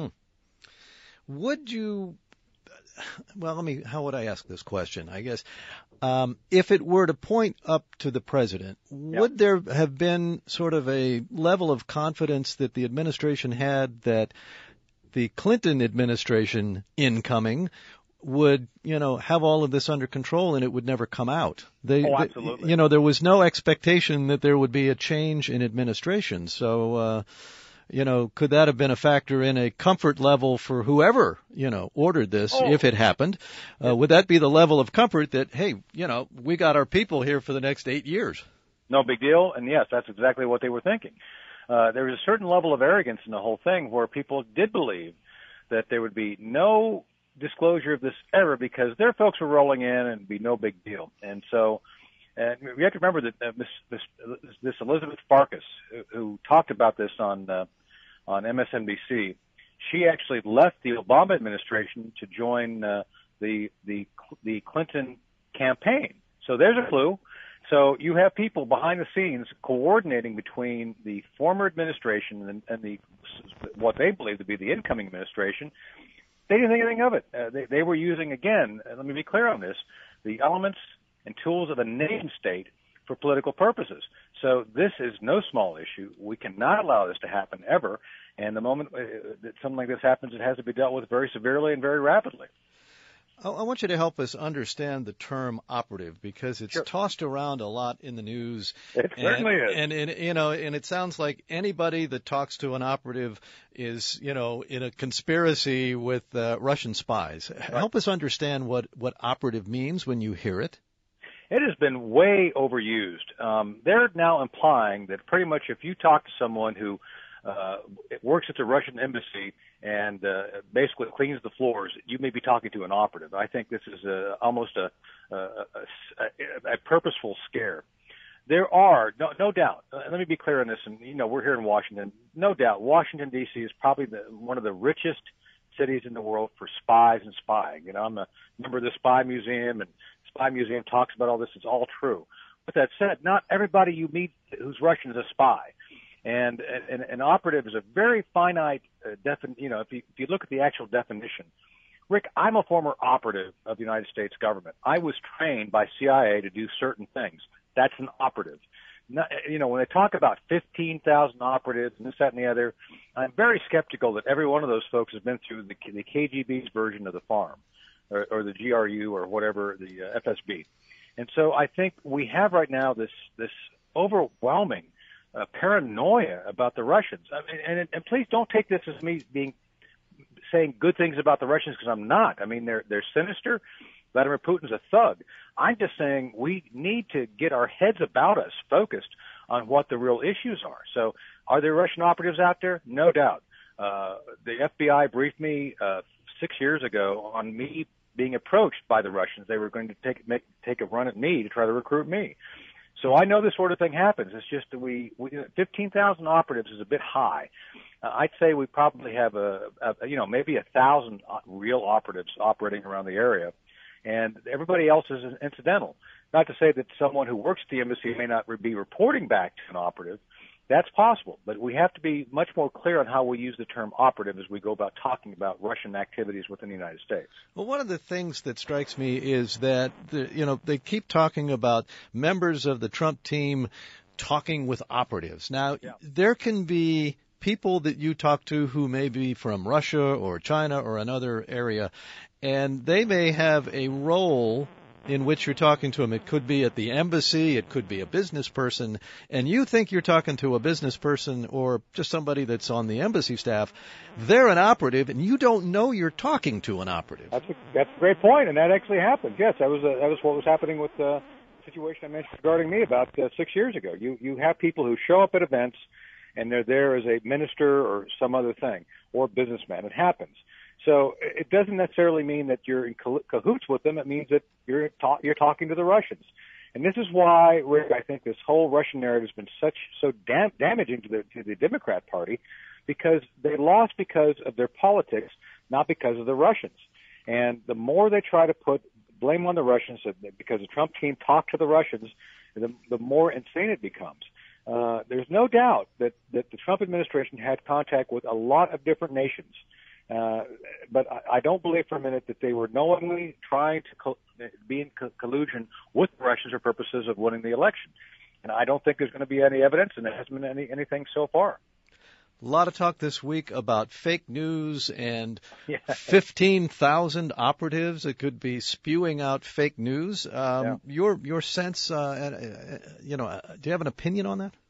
Would you? Well, how would I ask this question? I guess if it were to point up to the president, would there have been sort of a level of confidence that the administration had that the Clinton administration incoming would, have all of this under control and it would never come out? Absolutely. There was no expectation that there would be a change in administration. So, could that have been a factor in a comfort level for whoever, ordered this if it happened? Would that be the level of comfort that, hey, we got our people here for the next 8 years? No big deal. And yes, that's exactly what they were thinking. There was a certain level of arrogance in the whole thing where people did believe that there would be no disclosure of this ever because their folks were rolling in and it'd be no big deal. And so we have to remember that this Elizabeth Farkas, who talked about this on MSNBC, she actually left the Obama administration to join the Clinton campaign. So there's a clue. So you have people behind the scenes coordinating between the former administration and what they believe to be the incoming administration. They didn't think anything of it. They were using, again, let me be clear on this, the elements and tools of a nation state for political purposes. So this is no small issue. We cannot allow this to happen ever. And the moment that something like this happens, it has to be dealt with very severely and very rapidly. I want you to help us understand the term operative because it's tossed around a lot in the news. It certainly is. And it sounds like anybody that talks to an operative is, in a conspiracy with Russian spies. Right. Help us understand what operative means when you hear it. It has been way overused. They're now implying that pretty much if you talk to someone who works at the Russian embassy and basically cleans the floors, you may be talking to an operative. I think this is almost a purposeful scare. There are, no doubt, let me be clear on this, and we're here in Washington, no doubt Washington, D.C. is probably one of the richest cities in the world for spies and spying. I'm a member of the Spy Museum, and the Spy Museum talks about all this. It's all true. With that said, not everybody you meet who's Russian is a spy. And an operative is a very finite definition. If you look at the actual definition, Rick, I'm a former operative of the United States government. I was trained by CIA to do certain things. That's an operative. When they talk about 15,000 operatives and this, that, and the other, I'm very skeptical that every one of those folks has been through the KGB's version of the farm, or the GRU, or whatever, the FSB. And so I think we have right now this overwhelming paranoia about the Russians. I mean, and please don't take this as me saying good things about the Russians, because I'm not. I mean, they're sinister. Vladimir Putin's a thug. I'm just saying we need to get our heads about us focused on what the real issues are. So are there Russian operatives out there? No doubt. The FBI briefed me 6 years ago on me being approached by the Russians. They were going to take a run at me to try to recruit me. So I know this sort of thing happens. It's just that we 15,000 operatives is a bit high. I'd say we probably have maybe 1,000 real operatives operating around the area, and everybody else is incidental. Not to say that someone who works at the embassy may not be reporting back to an operative. That's possible, but we have to be much more clear on how we use the term operative as we go about talking about Russian activities within the United States. Well, one of the things that strikes me is that, they keep talking about members of the Trump team talking with operatives. Now, there can be people that you talk to who may be from Russia or China or another area, and they may have a role in which you're talking to them. It could be at the embassy, it could be a business person, and you think you're talking to a business person or just somebody that's on the embassy staff. They're an operative, and you don't know you're talking to an operative. That's a great point, and that actually happened. Yes, that was what was happening with the situation I mentioned regarding me about 6 years ago. You have people who show up at events, and they're there as a minister or some other thing, or businessman. It happens. So it doesn't necessarily mean that you're in cahoots with them. It means that you're talking to the Russians. And this is why, Rick, I think this whole Russian narrative has been so damaging to the Democrat Party, because they lost because of their politics, not because of the Russians. And the more they try to put blame on the Russians because the Trump team talked to the Russians, the more insane it becomes. There's no doubt that the Trump administration had contact with a lot of different nations. But I don't believe for a minute that they were knowingly trying to be in collusion with the Russians for purposes of winning the election. And I don't think there's going to be any evidence, and there hasn't been anything so far. A lot of talk this week about fake news and 15,000 operatives that could be spewing out fake news. Your sense, do you have an opinion on that?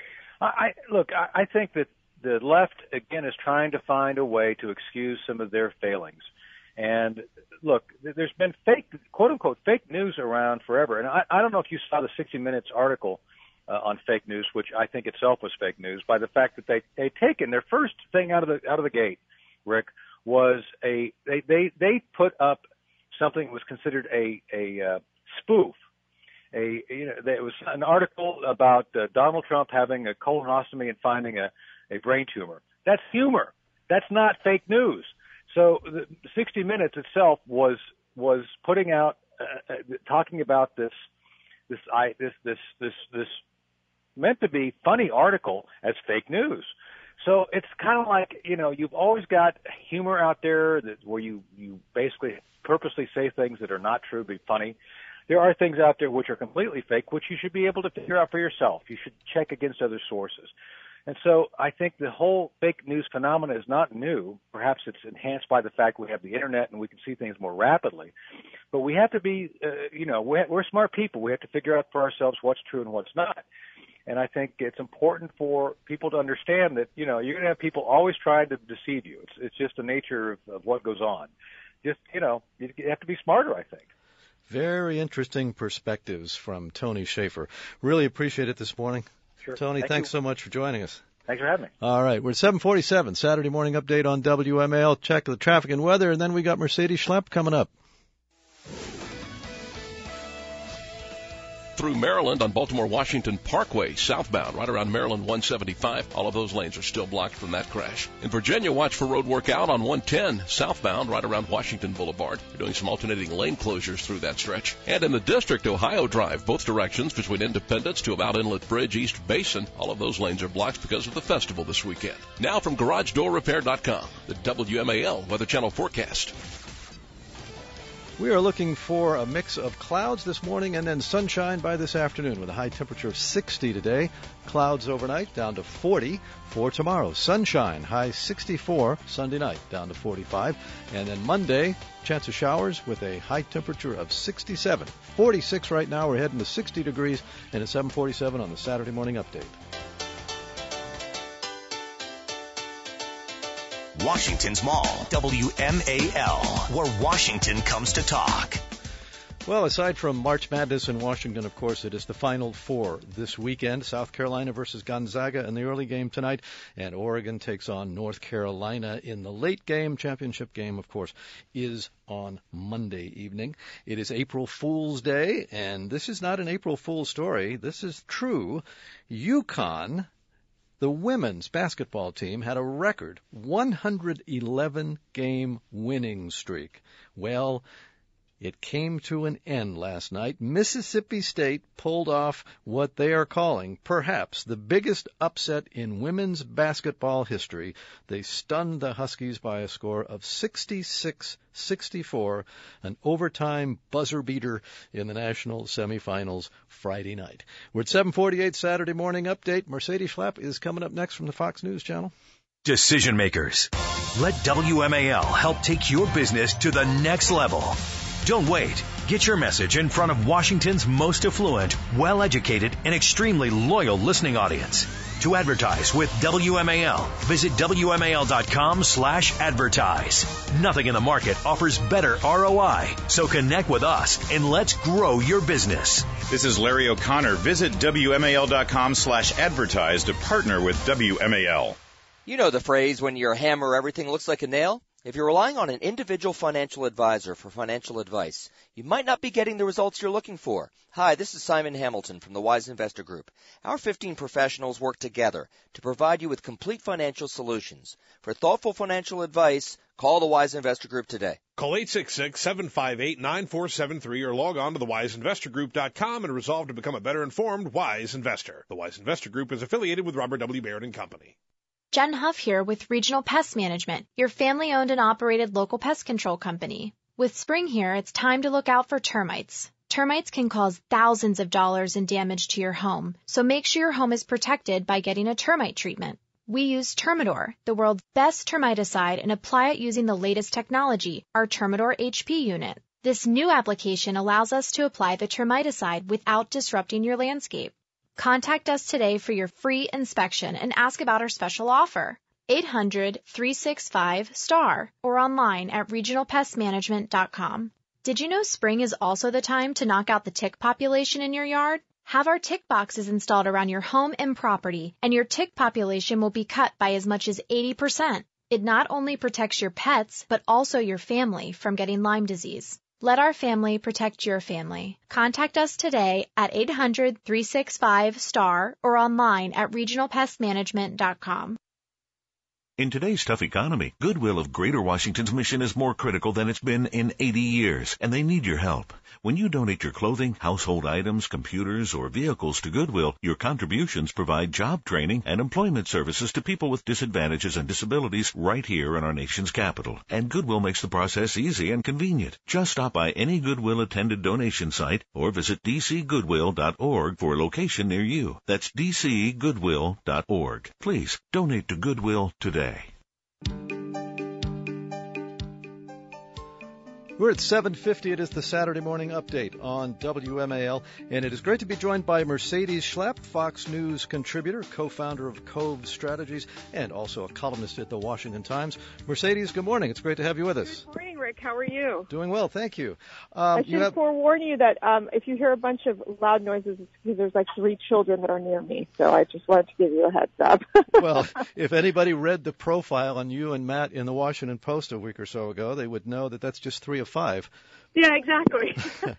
I think that the left, again, is trying to find a way to excuse some of their failings. And look, there's been quote-unquote fake news around forever. And I don't know if you saw the 60 Minutes article on fake news, which I think itself was fake news, by the fact that they'd taken their first thing out of the gate, Rick, was they put up something that was considered a spoof. There was an article about Donald Trump having a colonoscopy and finding a brain tumor. That's humor. That's not fake news. So the 60 Minutes itself was putting out talking about this meant to be funny article as fake news. So it's kind of like, you've always got humor out there where you basically purposely say things that are not true, be funny. There are things out there which are completely fake, which you should be able to figure out for yourself. You should check against other sources. And so I think the whole fake news phenomena is not new. Perhaps it's enhanced by the fact we have the internet and we can see things more rapidly. But we have to be, we're smart people. We have to figure out for ourselves what's true and what's not. And I think it's important for people to understand that, you're going to have people always trying to deceive you. It's just the nature of what goes on. Just, you have to be smarter, I think. Very interesting perspectives from Tony Shaffer. Really appreciate it this morning. Sure. Tony, thanks so much for joining us. Thanks for having me. All right, we're at 7:47, Saturday morning update on WMAL. Check the traffic and weather, and then we got Mercedes Schlepp coming up. Through Maryland on Baltimore-Washington Parkway, southbound, right around Maryland 175. All of those lanes are still blocked from that crash. In Virginia, watch for road work out on 110, southbound, right around Washington Boulevard. We're doing some alternating lane closures through that stretch. And in the district, Ohio Drive, both directions between Independence to about Inlet Bridge, East Basin. All of those lanes are blocked because of the festival this weekend. Now from GarageDoorRepair.com, the WMAL Weather Channel forecast. We are looking for a mix of clouds this morning and then sunshine by this afternoon with a high temperature of 60 today. Clouds overnight down to 40 for tomorrow. Sunshine, high 64. Sunday night down to 45. And then Monday, chance of showers with a high temperature of 67. 46 right now. We're heading to 60 degrees and at 7:47 on the Saturday morning update. Washington's Mall, WMAL, where Washington comes to talk. Well, aside from March Madness in Washington, of course, it is the Final Four this weekend. South Carolina versus Gonzaga in the early game tonight, and Oregon takes on North Carolina in the late game. Championship game, of course, is on Monday evening. It is April Fool's Day, and this is not an April Fool's story. This is true. UConn, the women's basketball team, had a record 111-game winning streak. Well, it came to an end last night. Mississippi State pulled off what they are calling perhaps the biggest upset in women's basketball history. They stunned the Huskies by a score of 66-64, an overtime buzzer beater in the national semifinals Friday night. We're at 7:48 Saturday morning update. Mercedes Schlepp is coming up next from the Fox News Channel. Decision makers. Let WMAL help take your business to the next level. Don't wait. Get your message in front of Washington's most affluent, well-educated, and extremely loyal listening audience. To advertise with WMAL, visit WMAL.com/advertise. Nothing in the market offers better ROI. So connect with us and let's grow your business. This is Larry O'Connor. Visit WMAL.com/advertise to partner with WMAL. You know the phrase, when your hammer everything looks like a nail? If you're relying on an individual financial advisor for financial advice, you might not be getting the results you're looking for. Hi, this is Simon Hamilton from the Wise Investor Group. Our 15 professionals work together to provide you with complete financial solutions. For thoughtful financial advice, call the Wise Investor Group today. Call 866-758-9473 or log on to thewiseinvestorgroup.com and resolve to become a better informed Wise Investor. The Wise Investor Group is affiliated with Robert W. Baird & Company. Jen Huff here with Regional Pest Management, your family-owned and operated local pest control company. With spring here, it's time to look out for termites. Termites can cause thousands of dollars in damage to your home, so make sure your home is protected by getting a termite treatment. We use Termidor, the world's best termiticide, and apply it using the latest technology, our Termidor HP unit. This new application allows us to apply the termiticide without disrupting your landscape. Contact us today for your free inspection and ask about our special offer. 800-365-STAR or online at regionalpestmanagement.com. Did you know spring is also the time to knock out the tick population in your yard? Have our tick boxes installed around your home and property, and your tick population will be cut by as much as 80%. It not only protects your pets, but also your family from getting Lyme disease. Let our family protect your family. Contact us today at 800-365-STAR or online at regionalpestmanagement.com. In today's tough economy, Goodwill of Greater Washington's mission is more critical than it's been in 80 years, and they need your help. When you donate your clothing, household items, computers, or vehicles to Goodwill, your contributions provide job training and employment services to people with disadvantages and disabilities right here in our nation's capital. And Goodwill makes the process easy and convenient. Just stop by any Goodwill-attended donation site or visit dcgoodwill.org for a location near you. That's dcgoodwill.org. Please donate to Goodwill today. We're at 7:50. It is the Saturday morning update on WMAL, and it is great to be joined by Mercedes Schlapp, Fox News contributor, co-founder of Cove Strategies, and also a columnist at the Washington Times. Mercedes, good morning. It's great to have you with us. Good morning, Rick. How are you? Doing well, thank you. I should forewarn you that if you hear a bunch of loud noises, it's because there's like 3 children that are near me, so I just wanted to give you a heads up. Well, if anybody read the profile on you and Matt in the Washington Post a week or so ago, they would know that that's just 3 of 5. Yeah, exactly.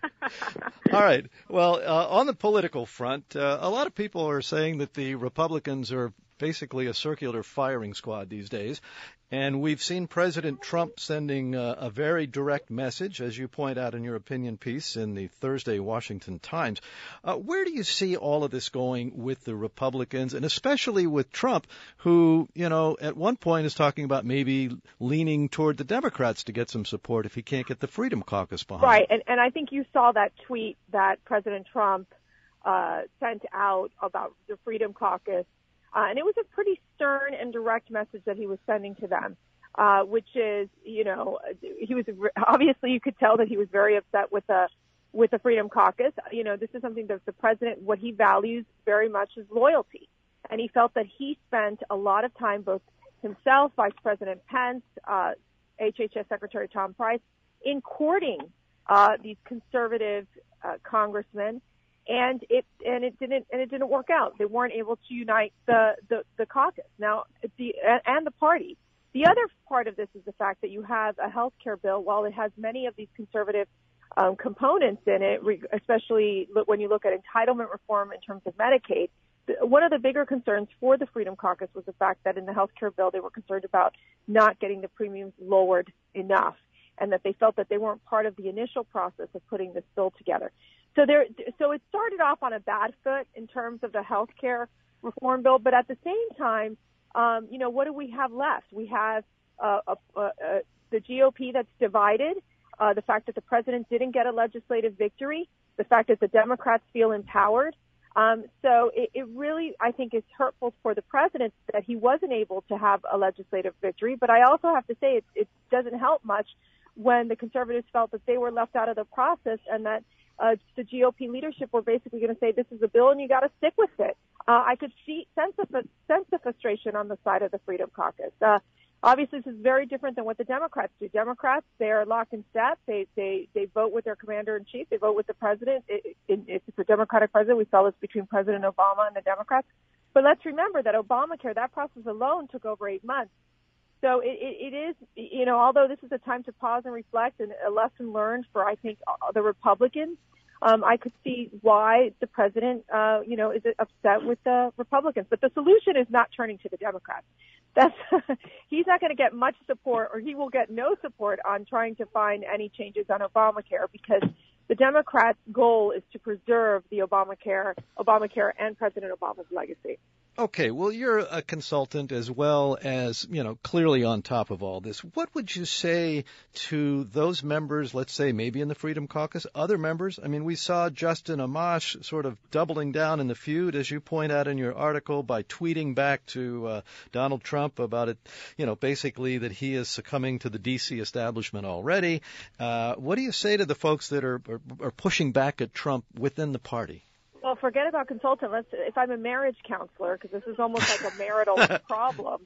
All right. Well, on the political front, a lot of people are saying that the Republicans are basically a circular firing squad these days. And we've seen President Trump sending a very direct message, as you point out in your opinion piece in the Thursday Washington Times. Where do you see all of this going with the Republicans, and especially with Trump, who, at one point is talking about maybe leaning toward the Democrats to get some support if he can't get the Freedom Caucus behind him? Right, and I think you saw that tweet that President Trump sent out about the Freedom Caucus. And it was a pretty stern and direct message that he was sending to them, which is, he was obviously, you could tell that he was very upset with the Freedom Caucus. This is something that the president, what he values very much is loyalty. And he felt that he spent a lot of time, both himself, Vice President Pence, HHS Secretary Tom Price, in courting these conservative congressmen. And it didn't work out. They weren't able to unite the caucus and the party. The other part of this is the fact that you have a health care bill. While it has many of these conservative components in it, especially when you look at entitlement reform in terms of Medicaid, one of the bigger concerns for the Freedom Caucus was the fact that in the health care bill they were concerned about not getting the premiums lowered enough, and that they felt that they weren't part of the initial process of putting this bill together. So it started off on a bad foot in terms of the health care reform bill, but at the same time, what do we have left? We have the GOP that's divided, the fact that the president didn't get a legislative victory, the fact that the Democrats feel empowered. So it really, I think, is hurtful for the president that he wasn't able to have a legislative victory. But I also have to say it doesn't help much when the conservatives felt that they were left out of the process and that the GOP leadership were basically going to say, this is a bill and you got to stick with it. I could sense the frustration on the side of the Freedom Caucus. Obviously, this is very different than what the Democrats do. Democrats, they are locked in step. They vote with their commander-in-chief. They vote with the president. If it's a Democratic president, we saw this between President Obama and the Democrats. But let's remember that Obamacare, that process alone took over 8 months. So it is, although this is a time to pause and reflect and a lesson learned for, I think, the Republicans, I could see why the president, is upset with the Republicans. But the solution is not turning to the Democrats. He's not going to get much support, or he will get no support on trying to find any changes on Obamacare, because the Democrats' goal is to preserve the Obamacare and President Obama's legacy. Okay, well, you're a consultant as well as, clearly on top of all this. What would you say to those members, let's say maybe in the Freedom Caucus, other members? I mean, we saw Justin Amash sort of doubling down in the feud, as you point out in your article, by tweeting back to Donald Trump about it, basically that he is succumbing to the D.C. establishment already. What do you say to the folks that are pushing back at Trump within the party? Well, forget about consultant. If I'm a marriage counselor, because this is almost like a marital problem,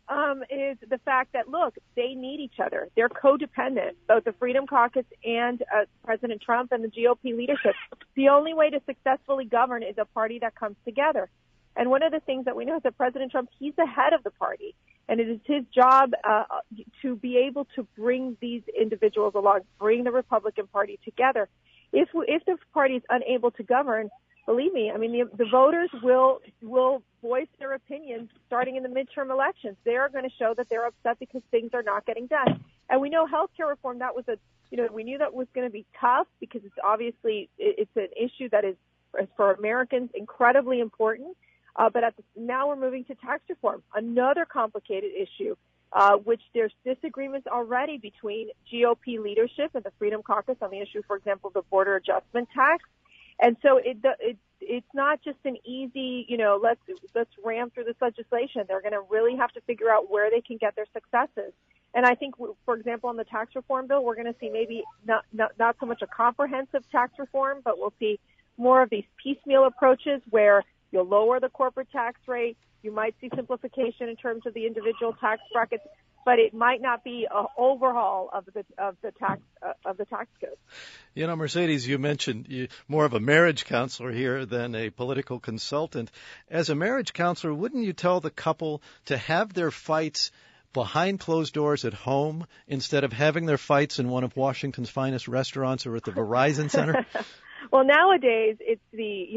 is the fact that, look, they need each other. They're codependent, both the Freedom Caucus and President Trump and the GOP leadership. The only way to successfully govern is a party that comes together. And one of the things that we know is that President Trump, he's the head of the party, and it is his job to be able to bring these individuals along, bring the Republican Party together. If the party is unable to govern, believe me, I mean, the voters will voice their opinions starting in the midterm elections. They are going to show that they're upset because things are not getting done. And we know healthcare reform, that was we knew that was going to be tough because it's obviously, it's an issue that is, for Americans, incredibly important. But now we're moving to tax reform, another complicated issue, which there's disagreements already between GOP leadership and the Freedom Caucus on the issue, for example, the border adjustment tax. And so it's not just an easy, let's ram through this legislation. They're going to really have to figure out where they can get their successes. And I think, for example, on the tax reform bill, we're going to see maybe not so much a comprehensive tax reform, but we'll see more of these piecemeal approaches where you'll lower the corporate tax rate. You might see simplification in terms of the individual tax brackets, but it might not be an overhaul of the tax code. Mercedes, you mentioned more of a marriage counselor here than a political consultant. As a marriage counselor, wouldn't you tell the couple to have their fights behind closed doors at home instead of having their fights in one of Washington's finest restaurants or at the Verizon Center? Well, nowadays it's the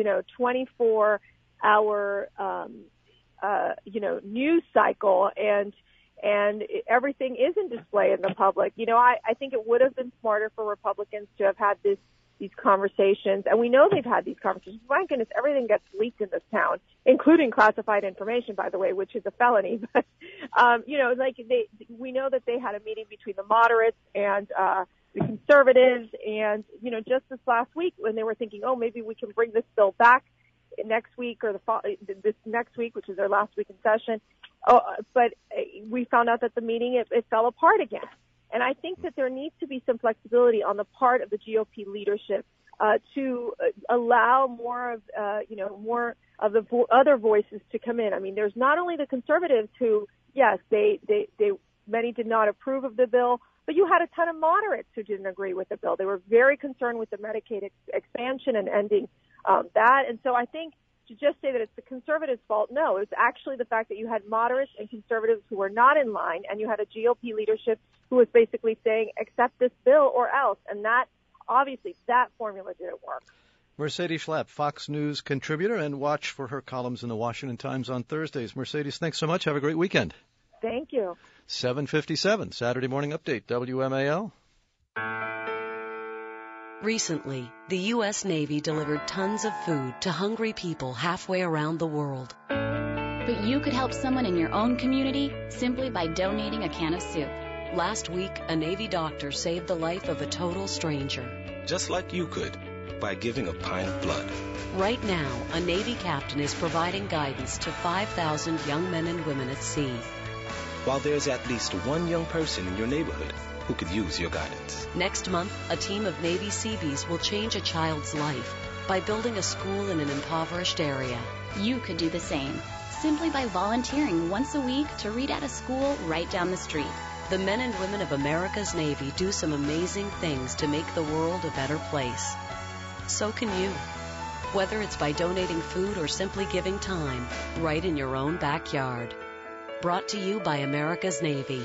24-hour news cycle, and everything is in display in the public. I think it would have been smarter for Republicans to have had these conversations, and we know they've had these conversations. My goodness, everything gets leaked in this town, including classified information, by the way, which is a felony. But we know that they had a meeting between the moderates and the conservatives, and just this last week when they were thinking, oh, maybe we can bring this bill back next week or this next week, which is their last week in session. But we found out that the meeting it fell apart again. And I think that there needs to be some flexibility on the part of the GOP leadership to allow more of the other voices to come in. I mean, there's not only the conservatives who, yes, many did not approve of the bill, but you had a ton of moderates who didn't agree with the bill. They were very concerned with the Medicaid expansion and ending that. And so I think to just say that it's the conservatives' fault, no, it's actually the fact that you had moderates and conservatives who were not in line, and you had a GOP leadership who was basically saying, accept this bill or else. And that, obviously, that formula didn't work. Mercedes Schlapp, Fox News contributor, and watch for her columns in the Washington Times on Thursdays. Mercedes, thanks so much. Have a great weekend. Thank you. 7:57, Saturday Morning Update, WMAL. Recently, the U.S. Navy delivered tons of food to hungry people halfway around the world. But you could help someone in your own community simply by donating a can of soup. Last week, a Navy doctor saved the life of a total stranger. Just like you could, by giving a pint of blood. Right now, a Navy captain is providing guidance to 5,000 young men and women at sea. While there's at least one young person in your neighborhood who could use your guidance. Next month, a team of Navy Seabees will change a child's life by building a school in an impoverished area. You could do the same, simply by volunteering once a week to read at a school right down the street. The men and women of America's Navy do some amazing things to make the world a better place. So can you. Whether it's by donating food or simply giving time, right in your own backyard. Brought to you by America's Navy.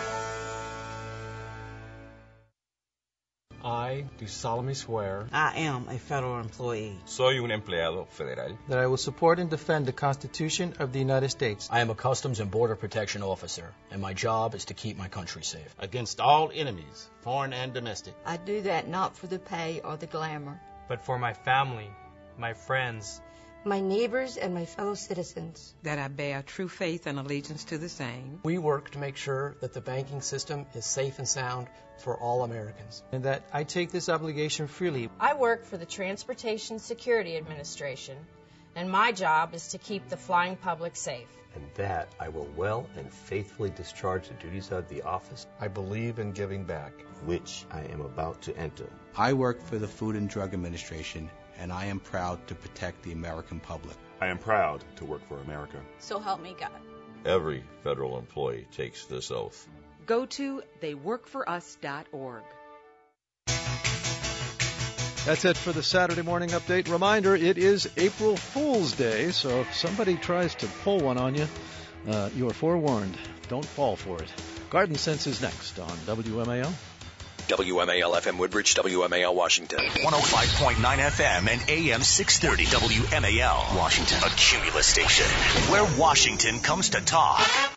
I do solemnly swear. I am a federal employee. Soy un empleado federal. That I will support and defend the Constitution of the United States. I am a Customs and Border Protection officer, and my job is to keep my country safe. Against all enemies, foreign and domestic. I do that not for the pay or the glamour, but for my family, my friends, my neighbors, and my fellow citizens. That I bear true faith and allegiance to the same. We work to make sure that the banking system is safe and sound for all Americans. And that I take this obligation freely. I work for the Transportation Security Administration, and my job is to keep the flying public safe. And that I will well and faithfully discharge the duties of the office I believe in giving back, which I am about to enter. I work for the Food and Drug Administration, and I am proud to protect the American public. I am proud to work for America. So help me God. Every federal employee takes this oath. Go to theyworkforus.org. That's it for the Saturday Morning Update. Reminder, it is April Fool's Day, so if somebody tries to pull one on you, you are forewarned. Don't fall for it. Garden Sense is next on WMAL. WMAL FM Woodbridge, WMAL Washington. 105.9 FM and AM 630 WMAL Washington. A Cumulus station where Washington comes to talk.